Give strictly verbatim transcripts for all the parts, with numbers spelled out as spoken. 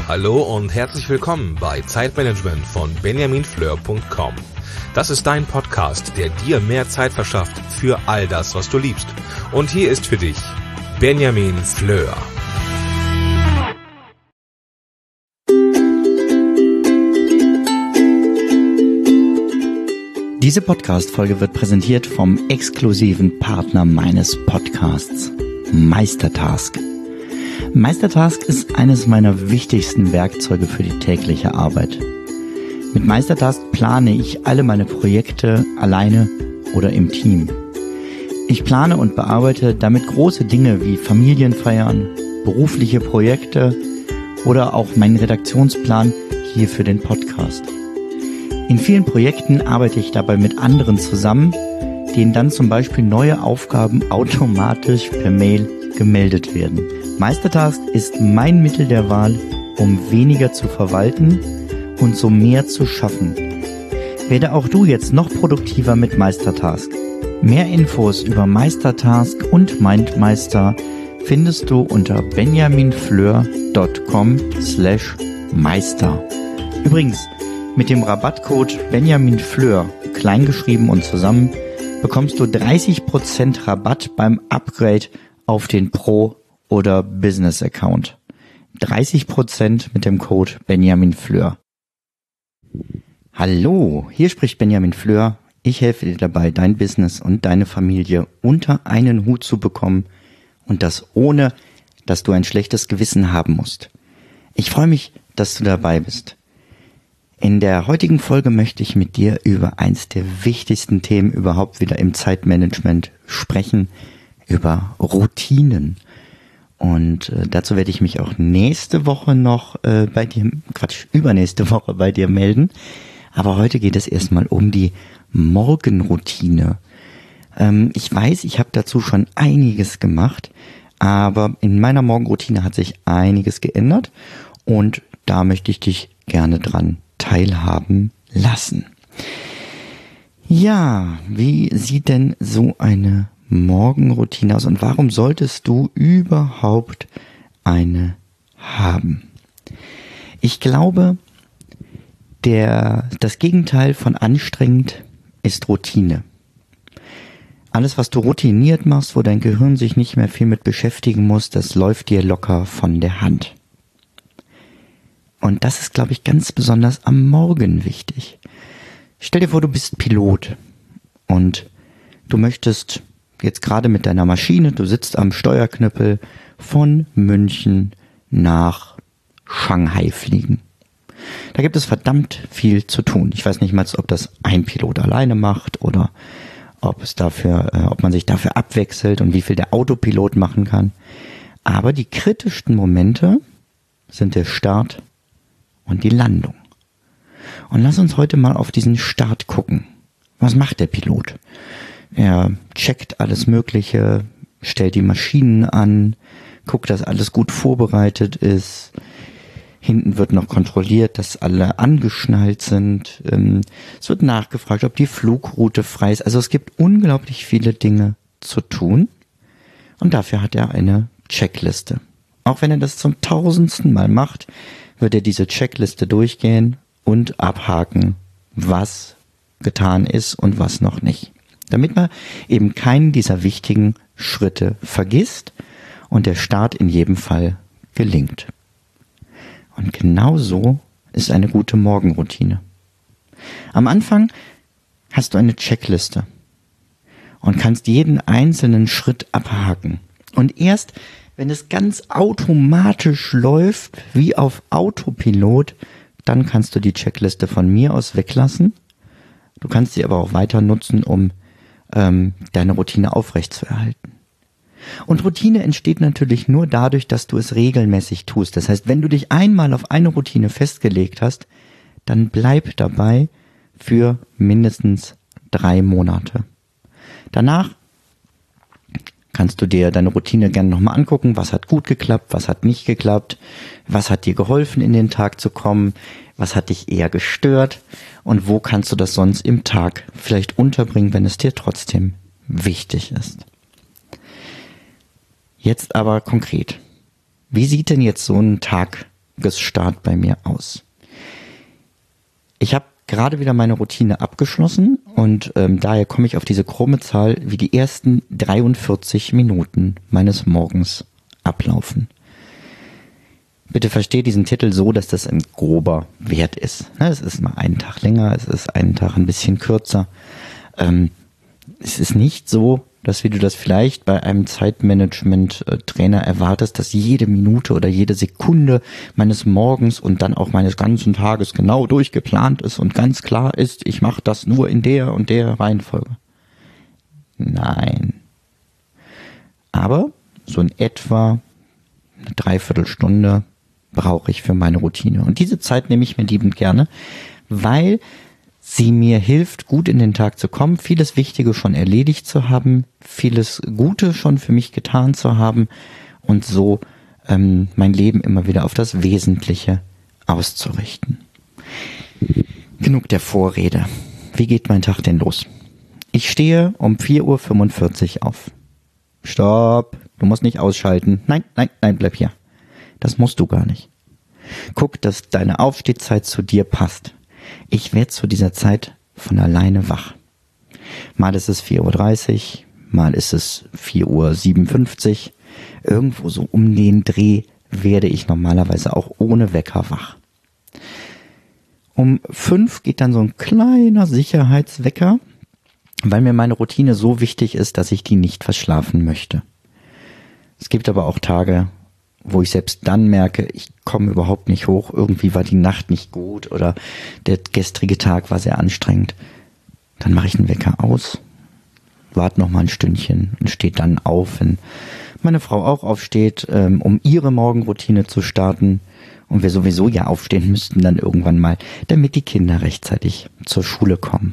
Hallo und herzlich willkommen bei Zeitmanagement von benjamin fleur punkt com. Das ist dein Podcast, der dir mehr Zeit verschafft für all das, was du liebst. Und hier ist für dich Benjamin Fleur. Diese Podcast-Folge wird präsentiert vom exklusiven Partner meines Podcasts, Meistertask. Meistertask ist eines meiner wichtigsten Werkzeuge für die tägliche Arbeit. Mit Meistertask plane ich alle meine Projekte alleine oder im Team. Ich plane und bearbeite damit große Dinge wie Familienfeiern, berufliche Projekte oder auch meinen Redaktionsplan hier für den Podcast. In vielen Projekten arbeite ich dabei mit anderen zusammen, denen dann zum Beispiel neue Aufgaben automatisch per Mail gemeldet werden. Meistertask ist mein Mittel der Wahl, um weniger zu verwalten und so mehr zu schaffen. Werde auch du jetzt noch produktiver mit Meistertask. Mehr Infos über Meistertask und MindMeister findest du unter benjaminfleur punkt com slash meister. Übrigens, mit dem Rabattcode benjaminfleur, kleingeschrieben und zusammen, bekommst du dreißig Prozent Rabatt beim Upgrade auf den Pro- oder Business-Account. dreißig Prozent mit dem Code Benjamin Fleur. Hallo, hier spricht Benjamin Fleur. Ich helfe dir dabei, dein Business und deine Familie unter einen Hut zu bekommen und das ohne, dass du ein schlechtes Gewissen haben musst. Ich freue mich, dass du dabei bist. In der heutigen Folge möchte ich mit dir über eins der wichtigsten Themen überhaupt wieder im Zeitmanagement sprechen, über Routinen. Und äh, dazu werde ich mich auch nächste Woche noch äh, bei dir, Quatsch, übernächste Woche bei dir melden. Aber heute geht es erstmal um die Morgenroutine. Ähm, ich weiß, ich habe dazu schon einiges gemacht, aber in meiner Morgenroutine hat sich einiges geändert und da möchte ich dich gerne dran teilhaben lassen. Ja, wie sieht denn so eine Morgenroutine aus und warum solltest du überhaupt eine haben? Ich glaube, der, das Gegenteil von anstrengend ist Routine. Alles, was du routiniert machst, wo dein Gehirn sich nicht mehr viel mit beschäftigen muss, das läuft dir locker von der Hand. Und das ist, glaube ich, ganz besonders am Morgen wichtig. Stell dir vor, du bist Pilot und du möchtest jetzt gerade mit deiner Maschine, du sitzt am Steuerknüppel, von München nach Shanghai fliegen. Da gibt es verdammt viel zu tun. Ich weiß nicht mal, ob das ein Pilot alleine macht oder ob es dafür, äh, ob man sich dafür abwechselt und wie viel der Autopilot machen kann. Aber die kritischsten Momente sind der Start und die Landung. Und lass uns heute mal auf diesen Start gucken. Was macht der Pilot? Er checkt alles Mögliche, stellt die Maschinen an, guckt, dass alles gut vorbereitet ist. Hinten wird noch kontrolliert, dass alle angeschnallt sind. Es wird nachgefragt, ob die Flugroute frei ist. Also es gibt unglaublich viele Dinge zu tun. Und dafür hat er eine Checkliste. Auch wenn er das zum tausendsten Mal macht, wird er diese Checkliste durchgehen und abhaken, was getan ist und was noch nicht. Damit man eben keinen dieser wichtigen Schritte vergisst und der Start in jedem Fall gelingt. Und genau so ist eine gute Morgenroutine. Am Anfang hast du eine Checkliste und kannst jeden einzelnen Schritt abhaken. Und erst wenn es ganz automatisch läuft, wie auf Autopilot, dann kannst du die Checkliste von mir aus weglassen. Du kannst sie aber auch weiter nutzen, um ähm, deine Routine aufrechtzuerhalten. Und Routine entsteht natürlich nur dadurch, dass du es regelmäßig tust. Das heißt, wenn du dich einmal auf eine Routine festgelegt hast, dann bleib dabei für mindestens drei Monate. Danach kannst du dir deine Routine gerne nochmal angucken, was hat gut geklappt, was hat nicht geklappt, was hat dir geholfen, in den Tag zu kommen, was hat dich eher gestört und wo kannst du das sonst im Tag vielleicht unterbringen, wenn es dir trotzdem wichtig ist. Jetzt aber konkret. Wie sieht denn jetzt so ein Tag Tagesstart bei mir aus. Ich habe gerade wieder meine Routine abgeschlossen und ähm, daher komme ich auf diese krumme Zahl, wie die ersten dreiundvierzig Minuten meines Morgens ablaufen. Bitte versteht diesen Titel so, dass das ein grober Wert ist. Es ist mal einen Tag länger, es ist einen Tag ein bisschen kürzer. Ähm, es ist nicht so, dass wie du das vielleicht bei einem Zeitmanagement-Trainer erwartest, dass jede Minute oder jede Sekunde meines Morgens und dann auch meines ganzen Tages genau durchgeplant ist und ganz klar ist, ich mache das nur in der und der Reihenfolge. Nein. Aber so in etwa eine Dreiviertelstunde brauche ich für meine Routine. Und diese Zeit nehme ich mir liebend gerne, weil sie mir hilft, gut in den Tag zu kommen, vieles Wichtige schon erledigt zu haben, vieles Gute schon für mich getan zu haben und so ähm, mein Leben immer wieder auf das Wesentliche auszurichten. Genug der Vorrede. Wie geht mein Tag denn los? Ich stehe um vier Uhr fünfundvierzig auf. Stopp, du musst nicht ausschalten. Nein, nein, nein, bleib hier. Das musst du gar nicht. Guck, dass deine Aufstehzeit zu dir passt. Ich werde zu dieser Zeit von alleine wach. Mal ist es vier Uhr dreißig, mal ist es vier Uhr siebenundfünfzig. Irgendwo so um den Dreh werde ich normalerweise auch ohne Wecker wach. Um fünf geht dann so ein kleiner Sicherheitswecker, weil mir meine Routine so wichtig ist, dass ich die nicht verschlafen möchte. Es gibt aber auch Tage, wo ich selbst dann merke, ich komme überhaupt nicht hoch, irgendwie war die Nacht nicht gut oder der gestrige Tag war sehr anstrengend. Dann mache ich einen Wecker aus, warte noch mal ein Stündchen und stehe dann auf, wenn meine Frau auch aufsteht, um ihre Morgenroutine zu starten und wir sowieso ja aufstehen müssten dann irgendwann mal, damit die Kinder rechtzeitig zur Schule kommen.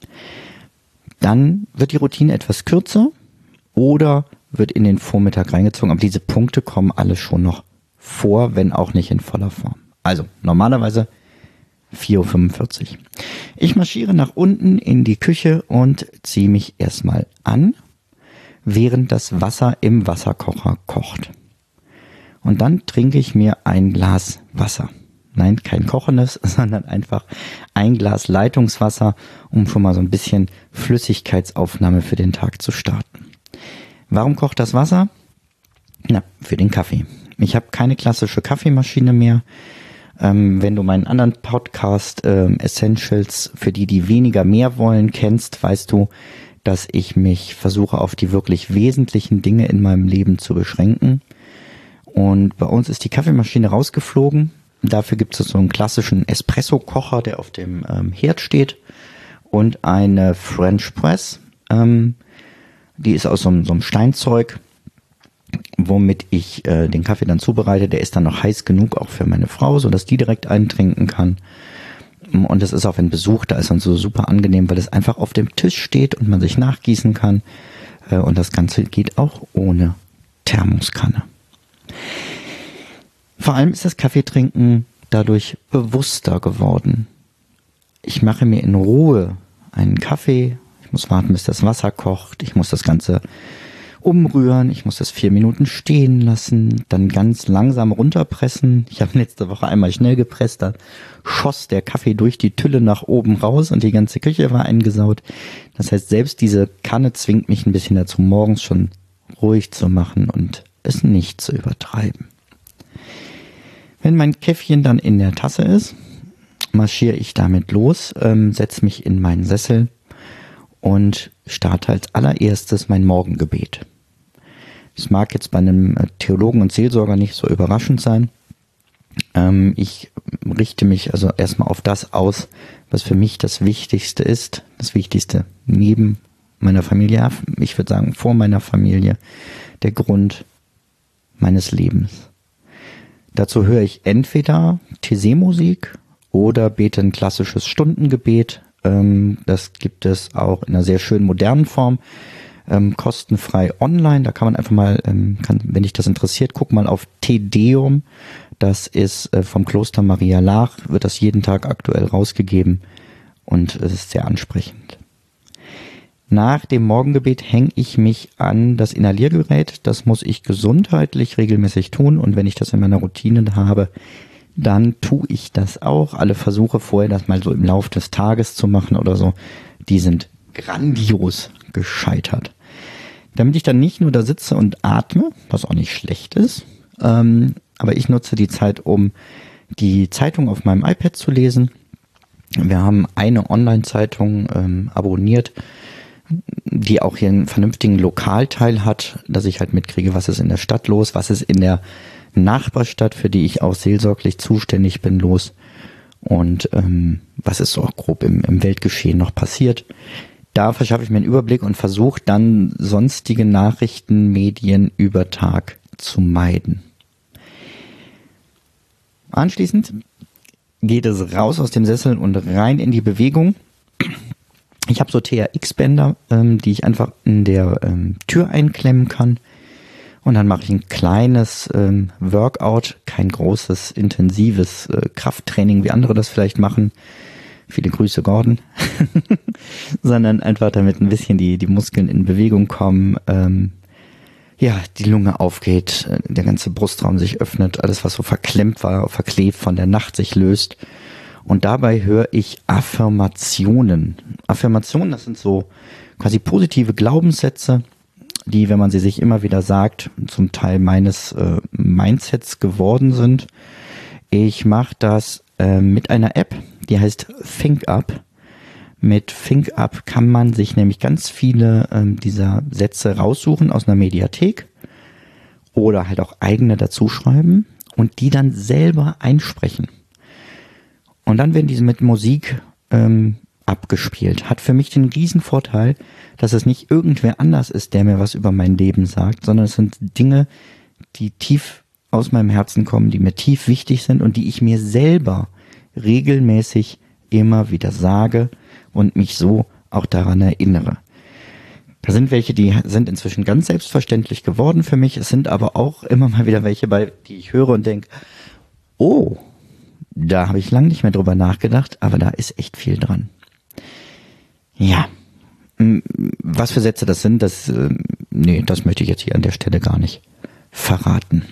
Dann wird die Routine etwas kürzer oder wird in den Vormittag reingezogen, aber diese Punkte kommen alle schon noch vor, wenn auch nicht in voller Form. Also normalerweise vier Uhr fünfundvierzig. Ich marschiere nach unten in die Küche und ziehe mich erstmal an, während das Wasser im Wasserkocher kocht. Und dann trinke ich mir ein Glas Wasser. Nein, kein kochendes, sondern einfach ein Glas Leitungswasser, um schon mal so ein bisschen Flüssigkeitsaufnahme für den Tag zu starten. Warum kocht das Wasser? Na, für den Kaffee. Ich habe keine klassische Kaffeemaschine mehr. Ähm, wenn du meinen anderen Podcast ähm, Essentials, für die, die weniger mehr wollen, kennst, weißt du, dass ich mich versuche, auf die wirklich wesentlichen Dinge in meinem Leben zu beschränken. Und bei uns ist die Kaffeemaschine rausgeflogen. Dafür gibt es so einen klassischen Espresso-Kocher, der auf dem ähm, Herd steht und eine French Press. Ähm, Die ist aus so einem, so einem Steinzeug, womit ich äh, den Kaffee dann zubereite. Der ist dann noch heiß genug, auch für meine Frau, sodass die direkt eintrinken kann. Und das ist auch, wenn Besuch da ist, dann so super angenehm, weil es einfach auf dem Tisch steht und man sich nachgießen kann. Äh, und das Ganze geht auch ohne Thermoskanne. Vor allem ist das Kaffeetrinken dadurch bewusster geworden. Ich mache mir in Ruhe einen Kaffee. Ich muss warten, bis das Wasser kocht. Ich muss das Ganze umrühren. Ich muss das vier Minuten stehen lassen. Dann ganz langsam runterpressen. Ich habe letzte Woche einmal schnell gepresst. Da schoss der Kaffee durch die Tülle nach oben raus und die ganze Küche war eingesaut. Das heißt, selbst diese Kanne zwingt mich ein bisschen dazu, morgens schon ruhig zu machen und es nicht zu übertreiben. Wenn mein Käffchen dann in der Tasse ist, marschiere ich damit los, ähm, setze mich in meinen Sessel und starte als allererstes mein Morgengebet. Das mag jetzt bei einem Theologen und Seelsorger nicht so überraschend sein. Ähm, ich richte mich also erstmal auf das aus, was für mich das Wichtigste ist. Das Wichtigste neben meiner Familie, ich würde sagen vor meiner Familie, der Grund meines Lebens. Dazu höre ich entweder T C-Musik oder bete ein klassisches Stundengebet. Das gibt es auch in einer sehr schönen modernen Form, kostenfrei online. Da kann man einfach mal, kann, wenn dich das interessiert, guck mal auf Te Deum. Das ist vom Kloster Maria Laach, wird das jeden Tag aktuell rausgegeben und es ist sehr ansprechend. Nach dem Morgengebet hänge ich mich an das Inhaliergerät. Das muss ich gesundheitlich regelmäßig tun und wenn ich das in meiner Routine habe, dann tue ich das auch. Alle Versuche vorher, das mal so im Lauf des Tages zu machen oder so, die sind grandios gescheitert. Damit ich dann nicht nur da sitze und atme, was auch nicht schlecht ist, ähm, aber ich nutze die Zeit, um die Zeitung auf meinem iPad zu lesen. Wir haben eine Online-Zeitung ähm, abonniert, die auch hier einen vernünftigen Lokalteil hat, dass ich halt mitkriege, was ist in der Stadt los, was ist in der Nachbarstadt, für die ich auch seelsorglich zuständig bin, los und ähm, was ist so auch grob im, im Weltgeschehen noch passiert. Da verschaffe ich mir einen Überblick und versuche dann sonstige Nachrichtenmedien über Tag zu meiden. Anschließend geht es raus aus dem Sessel und rein in die Bewegung. Ich habe so T R X-Bänder, ähm, die ich einfach in der ähm, Tür einklemmen kann. Und dann mache ich ein kleines ähm, Workout, kein großes, intensives äh, Krafttraining, wie andere das vielleicht machen. Viele Grüße, Gordon. Sondern einfach damit ein bisschen die, die Muskeln in Bewegung kommen. Ähm, ja, die Lunge aufgeht, der ganze Brustraum sich öffnet, alles, was so verklemmt war, verklebt von der Nacht, sich löst. Und dabei höre ich Affirmationen. Affirmationen, das sind so quasi positive Glaubenssätze, die, wenn man sie sich immer wieder sagt, zum Teil meines äh, Mindsets geworden sind. Ich mache das äh, mit einer App, die heißt ThinkUp. Mit ThinkUp kann man sich nämlich ganz viele ähm, dieser Sätze raussuchen aus einer Mediathek oder halt auch eigene dazuschreiben und die dann selber einsprechen. Und dann werden diese mit Musik ähm, abgespielt. Hat für mich den Riesenvorteil, dass es nicht irgendwer anders ist, der mir was über mein Leben sagt, sondern es sind Dinge, die tief aus meinem Herzen kommen, die mir tief wichtig sind und die ich mir selber regelmäßig immer wieder sage und mich so auch daran erinnere. Da sind welche, die sind inzwischen ganz selbstverständlich geworden für mich. Es sind aber auch immer mal wieder welche bei, die ich höre und denke, oh, da habe ich lange nicht mehr drüber nachgedacht, aber da ist echt viel dran. Ja, was für Sätze das sind, das, äh, nee, das möchte ich jetzt hier an der Stelle gar nicht verraten.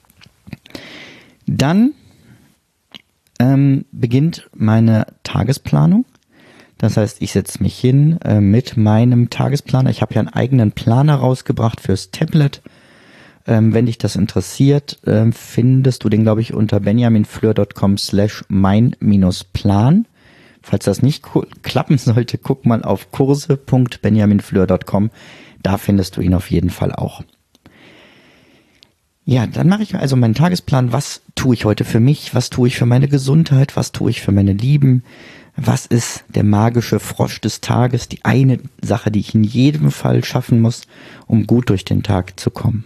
Dann ähm, beginnt meine Tagesplanung. Das heißt, ich setze mich hin äh, mit meinem Tagesplaner. Ich habe ja einen eigenen Planer rausgebracht fürs Tablet. Ähm, wenn dich das interessiert, äh, findest du den, glaube ich, unter benjaminfleur.com slash mein-plan. Falls das nicht ku- klappen sollte, guck mal auf kurse punkt benjaminfleur punkt com. Da findest du ihn auf jeden Fall auch. Ja, dann mache ich also meinen Tagesplan. Was tue ich heute für mich? Was tue ich für meine Gesundheit? Was tue ich für meine Lieben? Was ist der magische Frosch des Tages? Die eine Sache, die ich in jedem Fall schaffen muss, um gut durch den Tag zu kommen.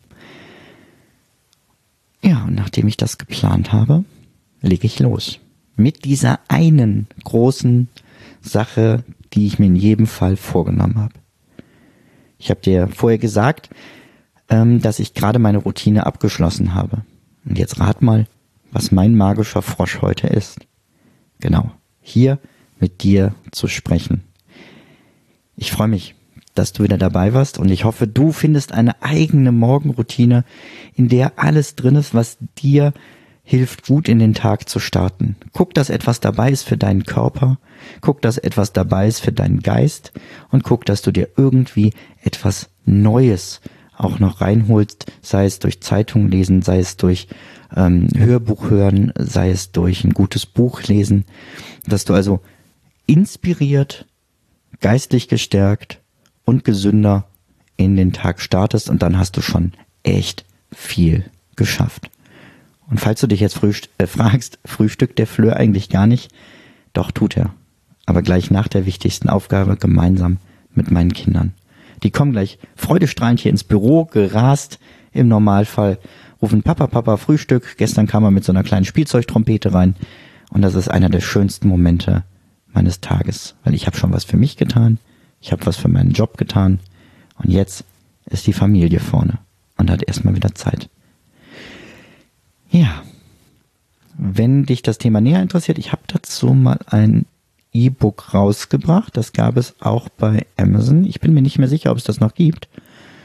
Ja, und nachdem ich das geplant habe, lege ich los. Mit dieser einen großen Sache, die ich mir in jedem Fall vorgenommen habe. Ich habe dir vorher gesagt, ähm, dass ich gerade meine Routine abgeschlossen habe. Und jetzt rat mal, was mein magischer Frosch heute ist. Genau, hier mit dir zu sprechen. Ich freue mich, dass du wieder dabei warst und ich hoffe, du findest eine eigene Morgenroutine, in der alles drin ist, was dir hilft, gut in den Tag zu starten. Guck, dass etwas dabei ist für deinen Körper, guck, dass etwas dabei ist für deinen Geist und guck, dass du dir irgendwie etwas Neues auch noch reinholst, sei es durch Zeitung lesen, sei es durch ähm, Hörbuch hören, sei es durch ein gutes Buch lesen, dass du also inspiriert, geistlich gestärkt und gesünder in den Tag startest und dann hast du schon echt viel geschafft. Und falls du dich jetzt frühst- äh, fragst, frühstückt der Fleur eigentlich gar nicht? Doch, tut er. Aber gleich nach der wichtigsten Aufgabe gemeinsam mit meinen Kindern. Die kommen gleich freudestrahlend hier ins Büro, gerast im Normalfall, rufen Papa, Papa, Frühstück. Gestern kam er mit so einer kleinen Spielzeugtrompete rein. Und das ist einer der schönsten Momente meines Tages. Weil ich habe schon was für mich getan, ich habe was für meinen Job getan. Und jetzt ist die Familie vorne und hat erstmal wieder Zeit. Ja, wenn dich das Thema näher interessiert, ich habe dazu mal ein E-Book rausgebracht. Das gab es auch bei Amazon. Ich bin mir nicht mehr sicher, ob es das noch gibt.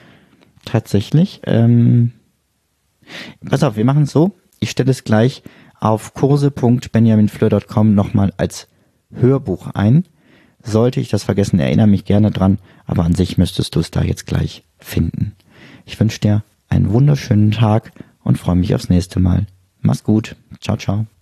Tatsächlich. Ähm, pass auf, wir machen es so. Ich stelle es gleich auf kurse punkt benjamin fleur punkt com nochmal als Hörbuch ein. Sollte ich das vergessen, erinnere mich gerne dran, aber an sich müsstest du es da jetzt gleich finden. Ich wünsche dir einen wunderschönen Tag und freue mich aufs nächste Mal. Mach's gut. Ciao, ciao.